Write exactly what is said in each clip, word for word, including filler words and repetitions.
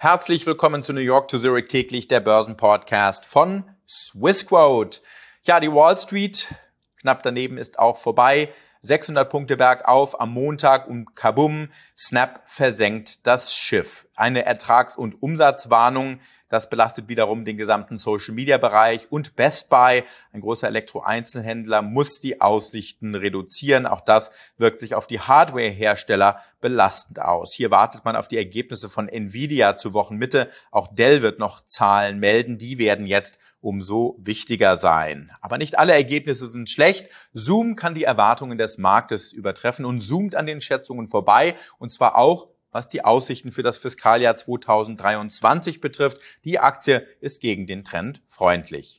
Herzlich willkommen zu New York to Zurich täglich, der Börsenpodcast von Swissquote. Ja, die Wall Street, knapp daneben, ist auch vorbei. sechshundert Punkte bergauf am Montag und kabum, Snap versenkt das Schiff. Eine Ertrags- und Umsatzwarnung, das belastet wiederum den gesamten Social-Media-Bereich. Und Best Buy, ein großer Elektro-Einzelhändler, muss die Aussichten reduzieren. Auch das wirkt sich auf die Hardware-Hersteller belastend aus. Hier wartet man auf die Ergebnisse von Nvidia zur Wochenmitte. Auch Dell wird noch Zahlen melden. Die werden jetzt umso wichtiger sein. Aber nicht alle Ergebnisse sind schlecht. Zoom kann die Erwartungen des Marktes übertreffen und zoomt an den Schätzungen vorbei. Und zwar auch, was die Aussichten für das Fiskaljahr zweitausenddreiundzwanzig betrifft. Die Aktie ist gegen den Trend freundlich.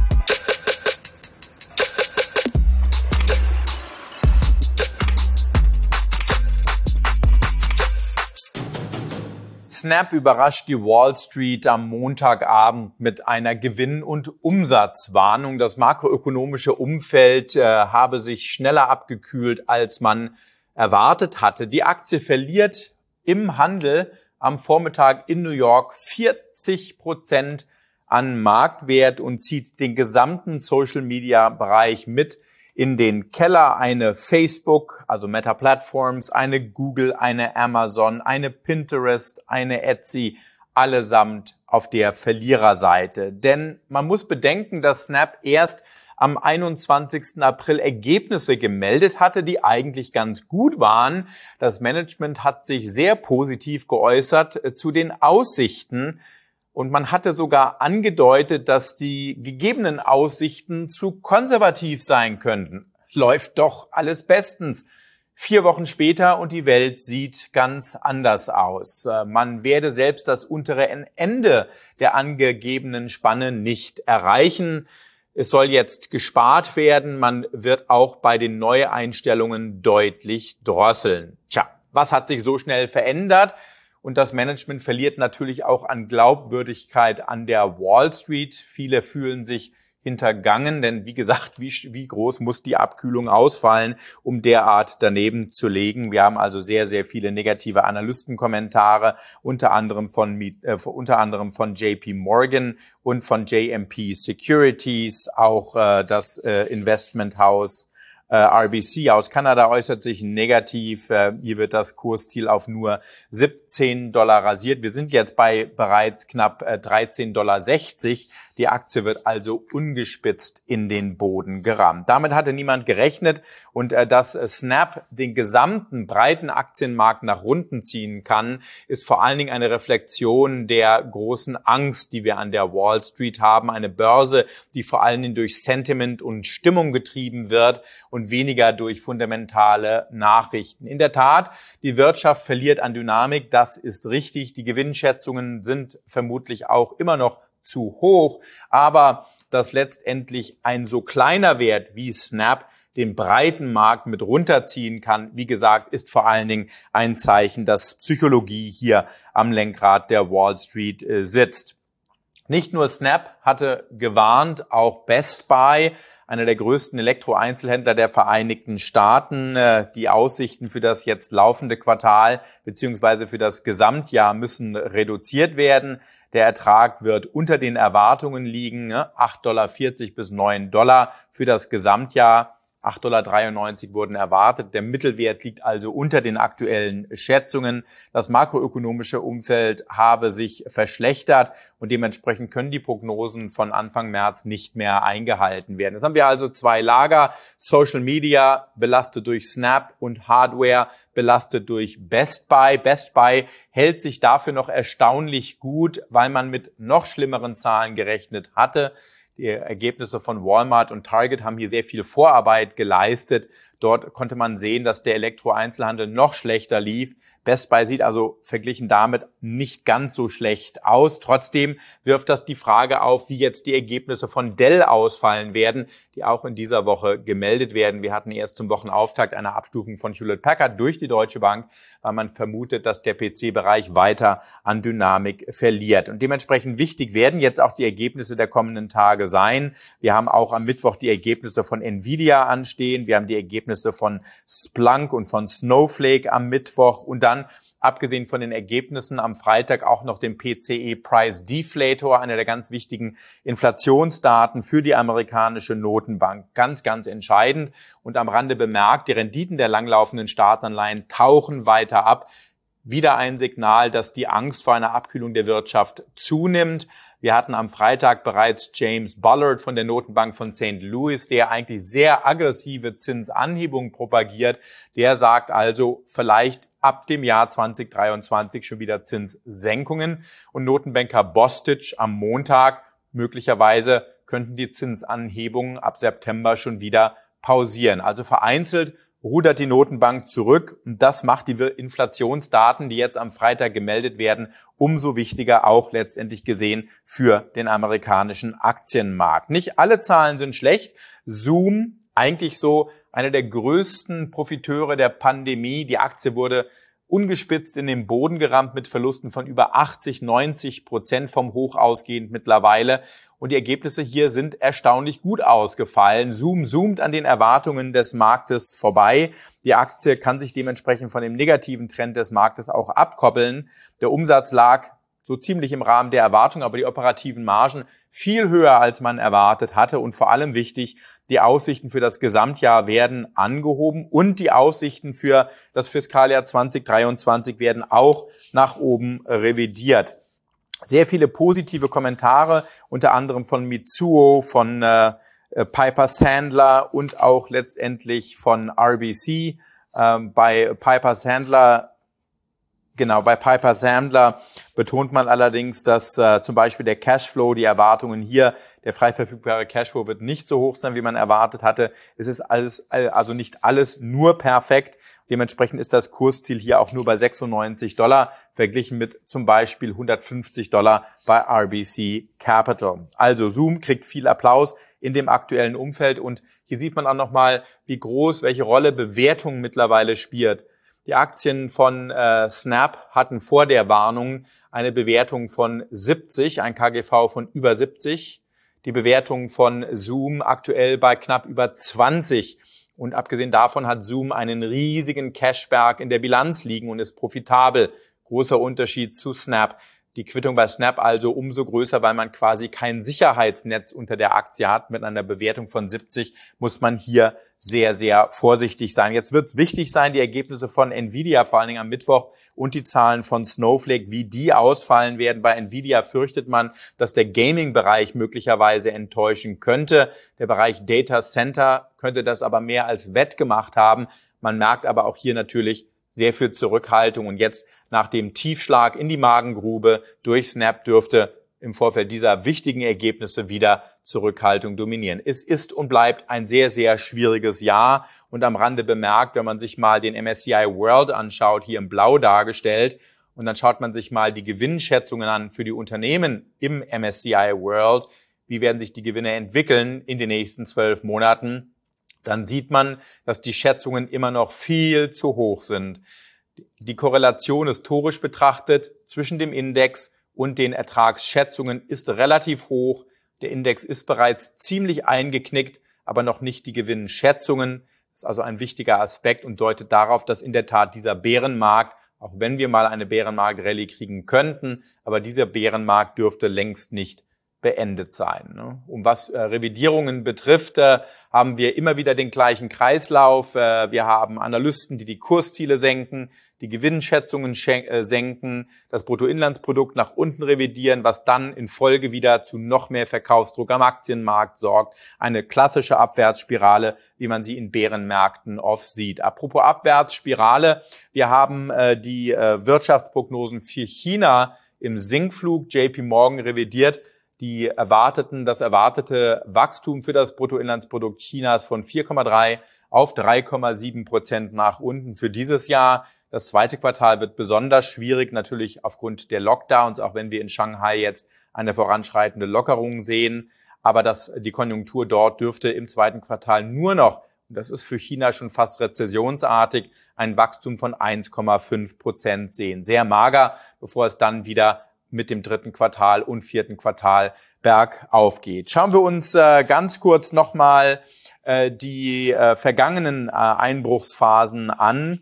Snap überrascht die Wall Street am Montagabend mit einer Gewinn- und Umsatzwarnung. Das makroökonomische Umfeld äh, habe sich schneller abgekühlt, als man erwartet hatte. Die Aktie verliert im Handel am Vormittag in New York vierzig Prozent an Marktwert und zieht den gesamten Social-Media-Bereich mit in den Keller. Eine Facebook, also Meta Platforms, eine Google, eine Amazon, eine Pinterest, eine Etsy, allesamt auf der Verliererseite. Denn man muss bedenken, dass Snap erst am einundzwanzigsten April Ergebnisse gemeldet hatte, die eigentlich ganz gut waren. Das Management hat sich sehr positiv geäußert zu den Aussichten. Und man hatte sogar angedeutet, dass die gegebenen Aussichten zu konservativ sein könnten. Läuft doch alles bestens. Vier Wochen später und die Welt sieht ganz anders aus. Man werde selbst das untere Ende der angegebenen Spanne nicht erreichen. Es soll jetzt gespart werden. Man wird auch bei den Neueinstellungen deutlich drosseln. Tja, was hat sich so schnell verändert? Und das Management verliert natürlich auch an Glaubwürdigkeit an der Wall Street. Viele fühlen sich hintergangen, denn wie gesagt, wie, wie groß muss die Abkühlung ausfallen, um derart daneben zu legen. Wir haben also sehr, sehr viele negative Analystenkommentare, unter anderem von, äh, unter anderem von J P Morgan und von J M P Securities, auch äh, das äh, Investmenthaus äh, R B C aus Kanada äußert sich negativ. Äh, hier wird das Kursziel auf nur siebzehn Dollar rasiert. Wir sind jetzt bei bereits knapp äh, dreizehn Komma sechzig Dollar. Die Aktie wird also ungespitzt in den Boden gerammt. Damit hatte niemand gerechnet und äh, dass Snap den gesamten breiten Aktienmarkt nach unten ziehen kann, ist vor allen Dingen eine Reflexion der großen Angst, die wir an der Wall Street haben. Eine Börse, die vor allen Dingen durch Sentiment und Stimmung getrieben wird und weniger durch fundamentale Nachrichten. In der Tat, die Wirtschaft verliert an Dynamik, das ist richtig. Die Gewinnschätzungen sind vermutlich auch immer noch zu hoch, aber dass letztendlich ein so kleiner Wert wie Snap den breiten Markt mit runterziehen kann, wie gesagt, ist vor allen Dingen ein Zeichen, dass Psychologie hier am Lenkrad der Wall Street äh, sitzt. Nicht nur Snap hatte gewarnt, auch Best Buy, einer der größten Elektro-Einzelhändler der Vereinigten Staaten. Die Aussichten für das jetzt laufende Quartal beziehungsweise für das Gesamtjahr müssen reduziert werden. Der Ertrag wird unter den Erwartungen liegen, acht Komma vierzig bis neun Dollar für das Gesamtjahr. acht Komma dreiundneunzig Dollar wurden erwartet. Der Mittelwert liegt also unter den aktuellen Schätzungen. Das makroökonomische Umfeld habe sich verschlechtert und dementsprechend können die Prognosen von Anfang März nicht mehr eingehalten werden. Jetzt haben wir also zwei Lager. Social Media belastet durch Snap und Hardware belastet durch Best Buy. Best Buy hält sich dafür noch erstaunlich gut, weil man mit noch schlimmeren Zahlen gerechnet hatte. Die Ergebnisse von Walmart und Target haben hier sehr viel Vorarbeit geleistet. Dort konnte man sehen, dass der Elektro-Einzelhandel noch schlechter lief. Best Buy sieht also verglichen damit nicht ganz so schlecht aus. Trotzdem wirft das die Frage auf, wie jetzt die Ergebnisse von Dell ausfallen werden, die auch in dieser Woche gemeldet werden. Wir hatten erst zum Wochenauftakt eine Abstufung von Hewlett Packard durch die Deutsche Bank, weil man vermutet, dass der P C-Bereich weiter an Dynamik verliert. Und dementsprechend wichtig werden jetzt auch die Ergebnisse der kommenden Tage sein. Wir haben auch am Mittwoch die Ergebnisse von Nvidia anstehen. Wir haben die Ergebnisse von Splunk und von Snowflake am Mittwoch und dann dann abgesehen von den Ergebnissen am Freitag auch noch den P C E Price Deflator, einer der ganz wichtigen Inflationsdaten für die amerikanische Notenbank. Ganz, ganz entscheidend. Und am Rande bemerkt, die Renditen der langlaufenden Staatsanleihen tauchen weiter ab. Wieder ein Signal, dass die Angst vor einer Abkühlung der Wirtschaft zunimmt. Wir hatten am Freitag bereits James Bullard von der Notenbank von Sankt Louis, der eigentlich sehr aggressive Zinsanhebungen propagiert. Der sagt also, vielleicht ab dem Jahr zwanzig dreiundzwanzig schon wieder Zinssenkungen. Und Notenbanker Bostic am Montag, möglicherweise könnten die Zinsanhebungen ab September schon wieder pausieren. Also vereinzelt rudert die Notenbank zurück und das macht die Inflationsdaten, die jetzt am Freitag gemeldet werden, umso wichtiger auch letztendlich gesehen für den amerikanischen Aktienmarkt. Nicht alle Zahlen sind schlecht. Zoom, eigentlich so einer der größten Profiteure der Pandemie. Die Aktie wurde ungespitzt in den Boden gerammt mit Verlusten von über achtzig, neunzig Prozent vom Hoch ausgehend mittlerweile. Und die Ergebnisse hier sind erstaunlich gut ausgefallen. Zoom zoomt an den Erwartungen des Marktes vorbei. Die Aktie kann sich dementsprechend von dem negativen Trend des Marktes auch abkoppeln. Der Umsatz lag so ziemlich im Rahmen der Erwartung, aber die operativen Margen viel höher, als man erwartet hatte. Und vor allem wichtig, die Aussichten für das Gesamtjahr werden angehoben und die Aussichten für das Fiskaljahr zwanzig dreiundzwanzig werden auch nach oben revidiert. Sehr viele positive Kommentare, unter anderem von Mitsuo, von äh, Piper Sandler und auch letztendlich von R B C. Ähm, bei Piper Sandler Genau, bei Piper Sandler betont man allerdings, dass äh, zum Beispiel der Cashflow, die Erwartungen hier, der frei verfügbare Cashflow wird nicht so hoch sein, wie man erwartet hatte. Es ist alles, also nicht alles nur perfekt. Dementsprechend ist das Kursziel hier auch nur bei sechsundneunzig Dollar, verglichen mit zum Beispiel hundertfünfzig Dollar bei R B C Capital. Also Zoom kriegt viel Applaus in dem aktuellen Umfeld und hier sieht man auch nochmal, wie groß, welche Rolle Bewertung mittlerweile spielt. Die Aktien von äh, Snap hatten vor der Warnung eine Bewertung von siebzig, ein K G V von über siebzig. Die Bewertung von Zoom aktuell bei knapp über zwanzig. Und abgesehen davon hat Zoom einen riesigen Cashberg in der Bilanz liegen und ist profitabel. Großer Unterschied zu Snap. Die Quittung bei Snap also umso größer, weil man quasi kein Sicherheitsnetz unter der Aktie hat. Mit einer Bewertung von siebzig muss man hier sehr, sehr vorsichtig sein. Jetzt wird es wichtig sein, die Ergebnisse von Nvidia, vor allen Dingen am Mittwoch, und die Zahlen von Snowflake, wie die ausfallen werden. Bei Nvidia fürchtet man, dass der Gaming-Bereich möglicherweise enttäuschen könnte. Der Bereich Data Center könnte das aber mehr als wettgemacht haben. Man merkt aber auch hier natürlich sehr viel Zurückhaltung. Und jetzt nach dem Tiefschlag in die Magengrube durch Snap dürfte im Vorfeld dieser wichtigen Ergebnisse wieder Zurückhaltung dominieren. Es ist und bleibt ein sehr, sehr schwieriges Jahr. Und am Rande bemerkt, wenn man sich mal den M S C I World anschaut, hier in Blau dargestellt, und dann schaut man sich mal die Gewinnschätzungen an für die Unternehmen im M S C I World, wie werden sich die Gewinne entwickeln in den nächsten zwölf Monaten, dann sieht man, dass die Schätzungen immer noch viel zu hoch sind. Die Korrelation historisch betrachtet zwischen dem Index und den Ertragsschätzungen ist relativ hoch. Der Index ist bereits ziemlich eingeknickt, aber noch nicht die Gewinnschätzungen. Das ist also ein wichtiger Aspekt und deutet darauf, dass in der Tat dieser Bärenmarkt, auch wenn wir mal eine Bärenmarkt-Rallye kriegen könnten, aber dieser Bärenmarkt dürfte längst nicht beendet sein. Um was äh, Revidierungen betrifft, äh, haben wir immer wieder den gleichen Kreislauf. Äh, wir haben Analysten, die die Kursziele senken, die Gewinnschätzungen äh, senken, das Bruttoinlandsprodukt nach unten revidieren, was dann in Folge wieder zu noch mehr Verkaufsdruck am Aktienmarkt sorgt. Eine klassische Abwärtsspirale, wie man sie in Bärenmärkten oft sieht. Apropos Abwärtsspirale, wir haben äh, die äh, Wirtschaftsprognosen für China im Sinkflug. J P Morgan revidiert die erwarteten, das erwartete Wachstum für das Bruttoinlandsprodukt Chinas von vier Komma drei auf drei Komma sieben Prozent nach unten für dieses Jahr. Das zweite Quartal wird besonders schwierig, natürlich aufgrund der Lockdowns, auch wenn wir in Shanghai jetzt eine voranschreitende Lockerung sehen. Aber das, die Konjunktur dort dürfte im zweiten Quartal nur noch, und das ist für China schon fast rezessionsartig, ein Wachstum von eins Komma fünf Prozent sehen. Sehr mager, bevor es dann wieder mit dem dritten Quartal und vierten Quartal bergauf geht. Schauen wir uns äh, ganz kurz nochmal äh, die äh, vergangenen äh, Einbruchsphasen an. Wir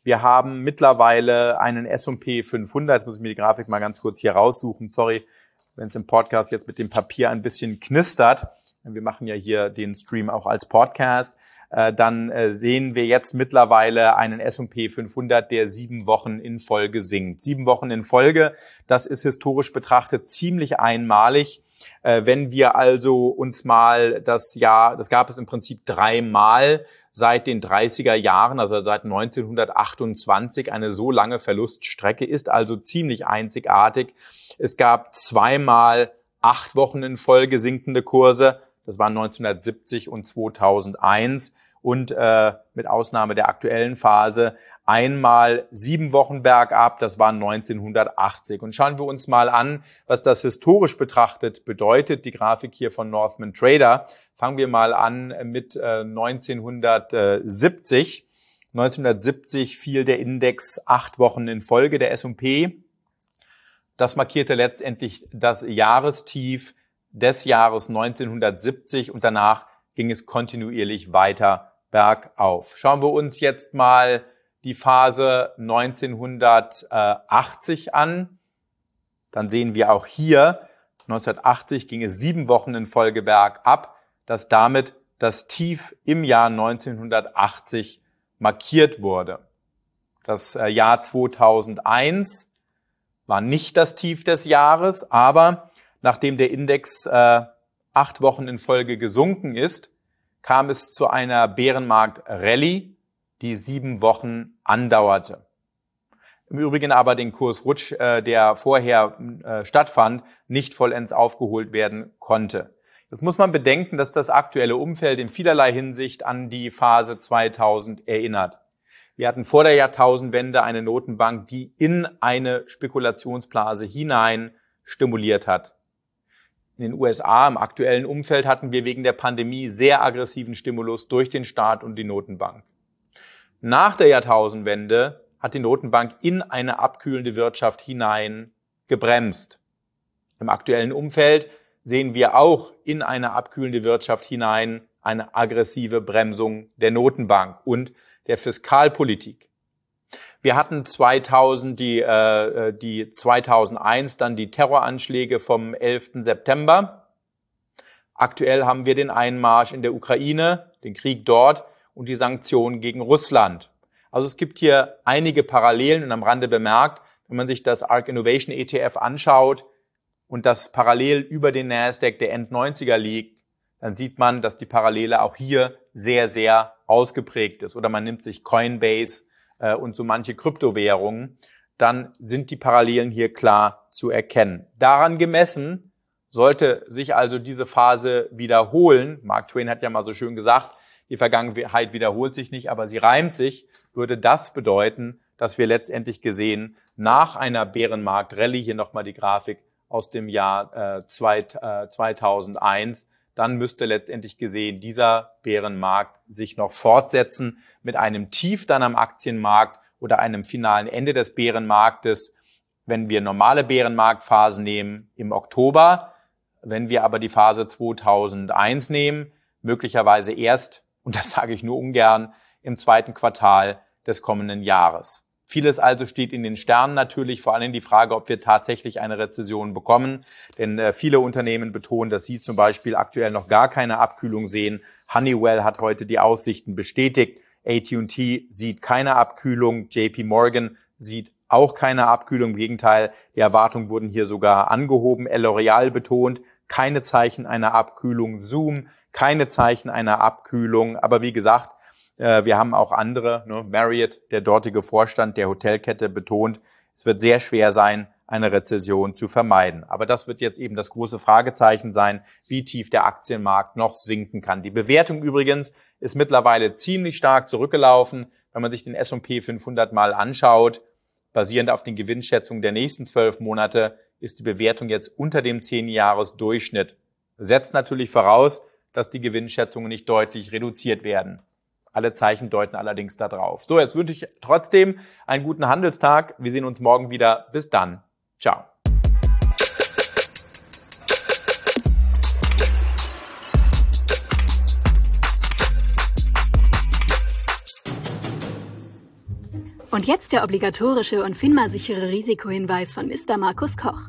Wir haben mittlerweile einen S und P fünfhundert, jetzt muss ich mir die Grafik mal ganz kurz hier raussuchen, sorry, wenn es im Podcast jetzt mit dem Papier ein bisschen knistert. Wir machen ja hier den Stream auch als Podcast. Dann sehen wir jetzt mittlerweile einen S und P fünfhundert, der sieben Wochen in Folge sinkt. Sieben Wochen in Folge, das ist historisch betrachtet ziemlich einmalig. Wenn wir also uns mal das Jahr, das gab es im Prinzip dreimal seit den dreißiger Jahren, also seit neunzehnhundertachtundzwanzig, eine so lange Verluststrecke, ist also ziemlich einzigartig. Es gab zweimal acht Wochen in Folge sinkende Kurse. Das waren neunzehnhundertsiebzig und zweitausendeins und äh, mit Ausnahme der aktuellen Phase einmal sieben Wochen bergab, das war neunzehnhundertachtzig. Und schauen wir uns mal an, was das historisch betrachtet bedeutet. Die Grafik hier von Northman Trader. Fangen wir mal an mit äh, neunzehnhundertsiebzig. neunzehnhundertsiebzig fiel der Index acht Wochen in Folge, der S und P. Das markierte letztendlich das Jahrestief des Jahres neunzehnhundertsiebzig und danach ging es kontinuierlich weiter bergauf. Schauen wir uns jetzt mal die Phase neunzehnhundertachtzig an. Dann sehen wir auch hier, neunzehnhundertachtzig ging es sieben Wochen in Folge bergab, dass damit das Tief im Jahr neunzehnhundertachtzig markiert wurde. Das Jahr zweitausendeins war nicht das Tief des Jahres, aber nachdem der Index äh, acht Wochen in Folge gesunken ist, kam es zu einer Bärenmarkt-Rallye, die sieben Wochen andauerte. Im Übrigen aber den Kursrutsch, äh, der vorher äh, stattfand, nicht vollends aufgeholt werden konnte. Jetzt muss man bedenken, dass das aktuelle Umfeld in vielerlei Hinsicht an die Phase zweitausend erinnert. Wir hatten vor der Jahrtausendwende eine Notenbank, die in eine Spekulationsblase hinein stimuliert hat. In den U S A im aktuellen Umfeld hatten wir wegen der Pandemie sehr aggressiven Stimulus durch den Staat und die Notenbank. Nach der Jahrtausendwende hat die Notenbank in eine abkühlende Wirtschaft hinein gebremst. Im aktuellen Umfeld sehen wir auch in eine abkühlende Wirtschaft hinein eine aggressive Bremsung der Notenbank und der Fiskalpolitik. Wir hatten zweitausend die, äh, die zweitausendeins dann die Terroranschläge vom elften September. Aktuell haben wir den Einmarsch in der Ukraine, den Krieg dort und die Sanktionen gegen Russland. Also es gibt hier einige Parallelen und am Rande bemerkt, wenn man sich das ARK Innovation E T F anschaut und das parallel über den Nasdaq der End-neunziger liegt, dann sieht man, dass die Parallele auch hier sehr, sehr ausgeprägt ist. Oder man nimmt sich Coinbase und so manche Kryptowährungen, dann sind die Parallelen hier klar zu erkennen. Daran gemessen sollte sich also diese Phase wiederholen. Mark Twain hat ja mal so schön gesagt, die Vergangenheit wiederholt sich nicht, aber sie reimt sich, würde das bedeuten, dass wir letztendlich gesehen nach einer Bärenmarkt-Rallye, hier nochmal die Grafik aus dem Jahr äh, zweitausendeins, dann müsste letztendlich gesehen dieser Bärenmarkt sich noch fortsetzen mit einem Tief dann am Aktienmarkt oder einem finalen Ende des Bärenmarktes, wenn wir normale Bärenmarktphasen nehmen im Oktober. Wenn wir aber die Phase zweitausendeins nehmen, möglicherweise erst, und das sage ich nur ungern, im zweiten Quartal des kommenden Jahres. Vieles also steht in den Sternen natürlich, vor allem die Frage, ob wir tatsächlich eine Rezession bekommen. Denn äh, viele Unternehmen betonen, dass sie zum Beispiel aktuell noch gar keine Abkühlung sehen. Honeywell hat heute die Aussichten bestätigt. A T und T sieht keine Abkühlung. J P Morgan sieht auch keine Abkühlung. Im Gegenteil, die Erwartungen wurden hier sogar angehoben. L'Oreal betont, keine Zeichen einer Abkühlung. Zoom, keine Zeichen einer Abkühlung. Aber wie gesagt, wir haben auch andere, ne? Marriott, der dortige Vorstand der Hotelkette, betont, es wird sehr schwer sein, eine Rezession zu vermeiden. Aber das wird jetzt eben das große Fragezeichen sein, wie tief der Aktienmarkt noch sinken kann. Die Bewertung übrigens ist mittlerweile ziemlich stark zurückgelaufen. Wenn man sich den S und P fünfhundert mal anschaut, basierend auf den Gewinnschätzungen der nächsten zwölf Monate, ist die Bewertung jetzt unter dem zehn-Jahres-Durchschnitt. Setzt natürlich voraus, dass die Gewinnschätzungen nicht deutlich reduziert werden. Alle Zeichen deuten allerdings da drauf. So, jetzt wünsche ich trotzdem einen guten Handelstag. Wir sehen uns morgen wieder. Bis dann. Ciao. Und jetzt der obligatorische und FINMA-sichere Risikohinweis von Mister Markus Koch.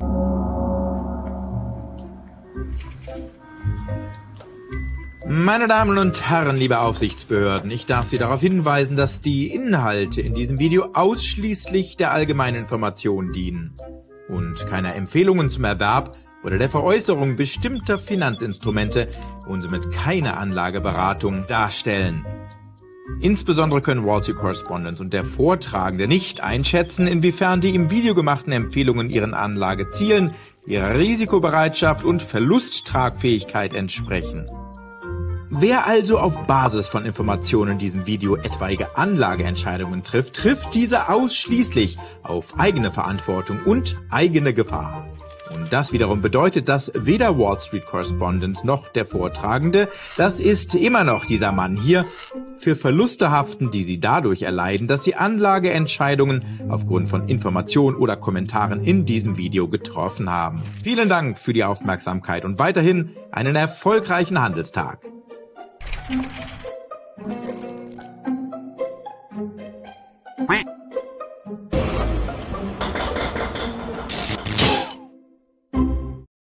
Meine Damen und Herren, liebe Aufsichtsbehörden, ich darf Sie darauf hinweisen, dass die Inhalte in diesem Video ausschließlich der allgemeinen Information dienen und keine Empfehlungen zum Erwerb oder der Veräußerung bestimmter Finanzinstrumente und somit keine Anlageberatung darstellen. Insbesondere können Wall Street Correspondent und der Vortragende nicht einschätzen, inwiefern die im Video gemachten Empfehlungen ihren Anlagezielen, ihrer Risikobereitschaft und Verlusttragfähigkeit entsprechen. Wer also auf Basis von Informationen in diesem Video etwaige Anlageentscheidungen trifft, trifft diese ausschließlich auf eigene Verantwortung und eigene Gefahr. Und das wiederum bedeutet, dass weder Wall Street Correspondent noch der Vortragende, das ist immer noch dieser Mann hier, für Verluste haften, die sie dadurch erleiden, dass sie Anlageentscheidungen aufgrund von Informationen oder Kommentaren in diesem Video getroffen haben. Vielen Dank für die Aufmerksamkeit und weiterhin einen erfolgreichen Handelstag.